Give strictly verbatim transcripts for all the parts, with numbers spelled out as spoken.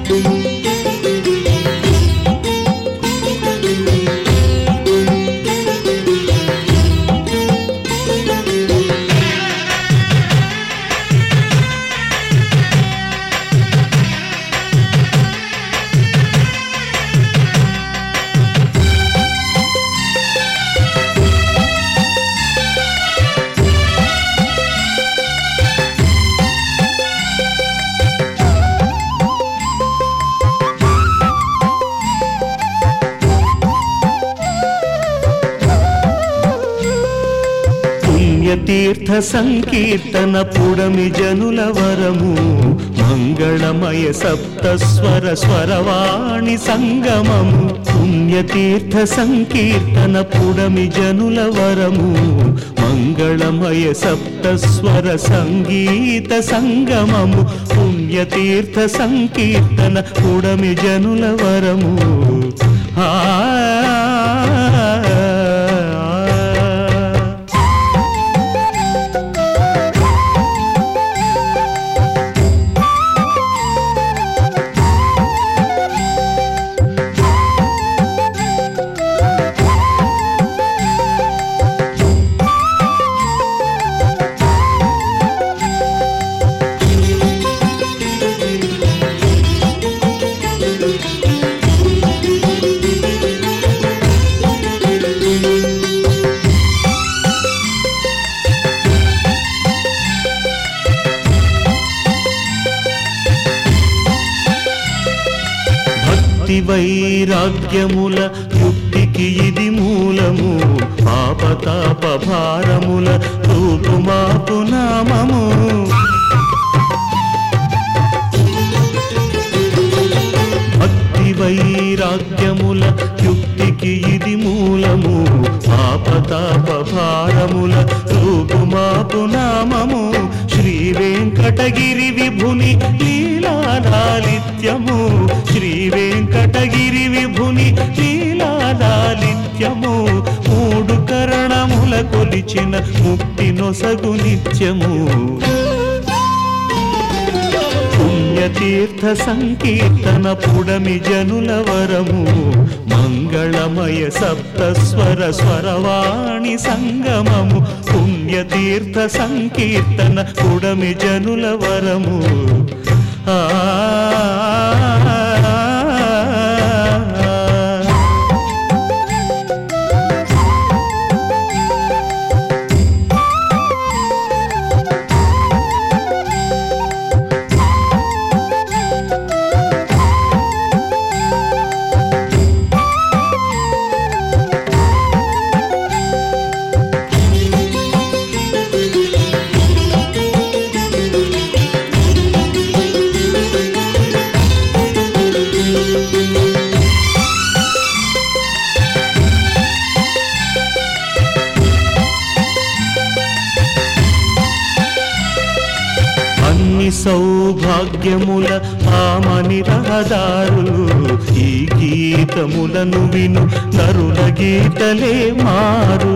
తీర్థ సంకీర్తన పుడమి జనుల వరము మంగళమయ సప్తస్వర స్వరవాణి సంగమము పుణ్యతీర్థ సంకీర్తన పుడమి జనుల వరము మంగళమయ సప్తస్వర సంగీత సంగమము పుణ్యతీర్థ సంకీర్తన పుడమి జనుల వరము ఆ వైరాగ్యముల యుక్తికి ఇది మూలము పాపతాప భారముల రూపుమాపు నామము భక్తి వైరాగ్యముల యుక్తికి ఇది మూలము పాపతాప భారముల రూపుమాపు నామము శ్రీ వెంకటగిరి విభుని లీలాలాలిత్యము శ్రీ వెంకటగిరి విభుని లీలాలాలిత్యము మూడు కరణముల కొలిచిన ముక్తి నొసగు నిత్యము పుణ్యతీర్థ సంకీర్తన పుడమి జనుల వరము మంగళమయ సప్తస్వర స్వరవాణి సంగమము పుణ్యతీర్థ సంకీర్తన పుడమి జనుల వరము ఆ సౌభాగ్యముల ఆమని రహదారులు ఈ గీతములను విను నరుల గీతలే మారు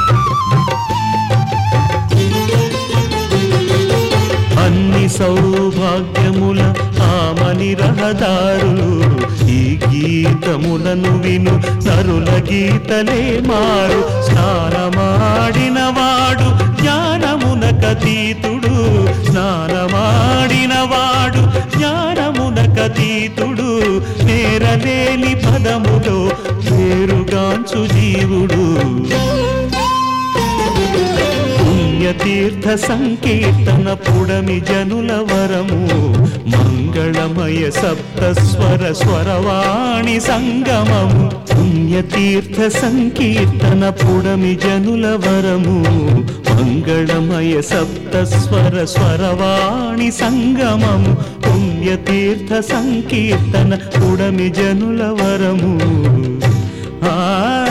అన్ని సౌభాగ్యముల ఆమని రహదారులు ఈ గీతములను విను నరుల గీతలే మారు స్నానమాడిన వాడు జ్ఞానమునకతీతుడు స్నానమాడిన వాడు జ్ఞానమునకతీతుడు నేరలేని పదములో పేరుగాంచు జీవుడు పుణ్యతీర్థ సంకీర్తన పుడమి జనుల వరము మంగళమయ సప్తస్వర స్వరవాణి సంగమము పుణ్యతీర్థ సంకీర్తన పుడమి జనుల వరము మంగళమయ సప్తస్వర స్వరవాణి సంగమము పుణ్యతీర్థ సంకీర్తన పుడమి జనుల వరము ఆ